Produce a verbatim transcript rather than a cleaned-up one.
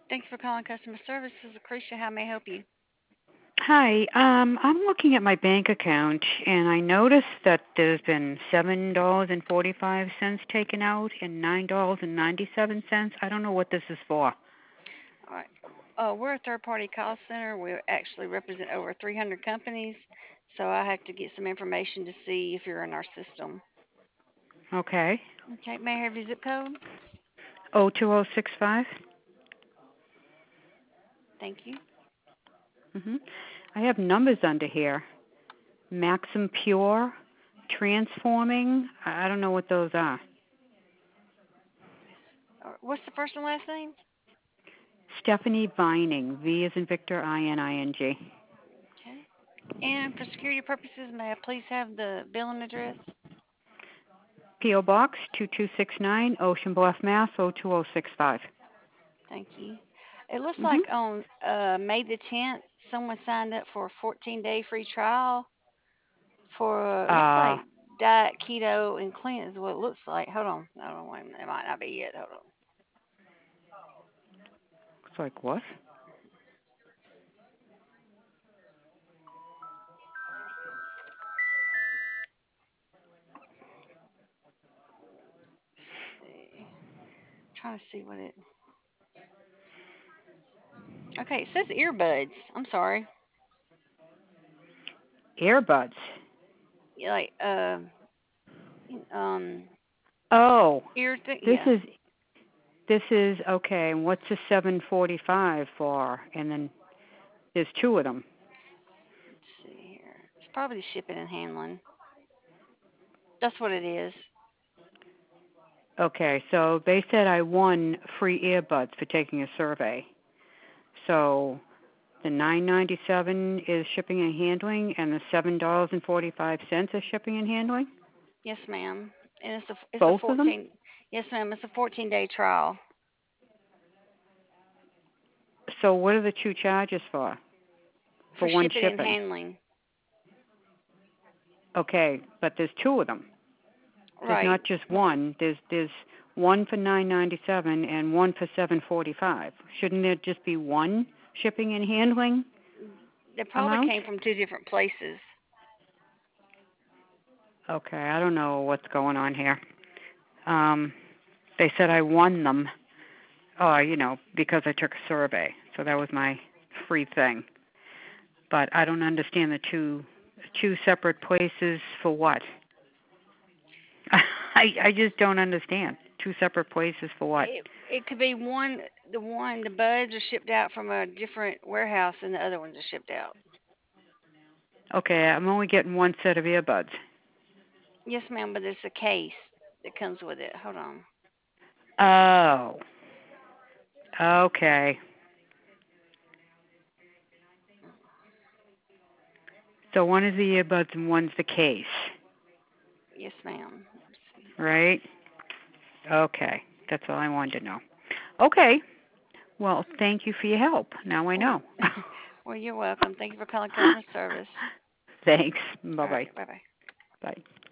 Thank you for calling customer service. This is Lucretia. How may I help you? Hi, um, I'm looking at my bank account, and I noticed that there's been seven dollars and forty-five cents taken out and nine dollars and ninety-seven cents. I don't know what this is for. All right. Uh, we're a third-party call center. We actually represent over three hundred companies, so I have to get some information to see if you're in our system. Okay. Okay. May I have your zip code? Oh two oh six five. Thank you. Mhm. I have numbers under here. Maxim Pure, Transforming. I I don't know what those are. Uh, What's the first and last name? Stephanie Vining. V is in Victor. I N I N G. Okay. And for security purposes, may I please have the billing address? P O Box two two six nine, Ocean Bluff, Mass. oh two oh six five. Thank you. It looks Mhm. like on uh, May the tenth, someone signed up for a fourteen-day free trial for uh, looks Uh, like diet, keto, and clean is what it looks like. Hold on, hold on, wait a minute. It might not be it. Hold on. looks like what? See. Trying to see what it. Okay, it says earbuds. I'm sorry. Earbuds. Yeah, like uh, um, Oh, ear thing. this Yeah. is this is okay. And what's the seven forty-five for? And then there's two of them. Let's see here. It's probably shipping and handling. That's what it is. Okay, so they said I won free earbuds for taking a survey. So the nine ninety-seven is shipping and handling, and the seven dollars and forty-five cents is shipping and handling. Yes, ma'am. And it's a it's a Both of them. fourteen. Yes, ma'am. It's a fourteen day trial So what are the two charges for? For for one shipping and shipping. handling. Okay, but there's two of them. There's Right. not just one. There's there's one for nine ninety seven and one for seven forty five. Shouldn't there just be one shipping and handling They probably amount? came from two different places. Okay, I don't know what's going on here. Um, they said I won them. Uh, you know, because I took a survey. So that was my free thing. But I don't understand the two two separate places for what? I I just don't understand. Two separate places for what? It it could be one the one the buds are shipped out from a different warehouse and the other ones are shipped out. Okay, I'm only getting one set of earbuds. Yes, ma'am, but it's a case that comes with it. Hold on. Oh, okay. So one is the earbuds and one's the case, Yes, ma'am. Let's see. right? Okay, that's all I wanted to know. Okay, well, thank you for your help. Now I Well, know. well, you're welcome. Thank you for calling customer service. Thanks. All right. Bye-bye. Bye bye. Bye.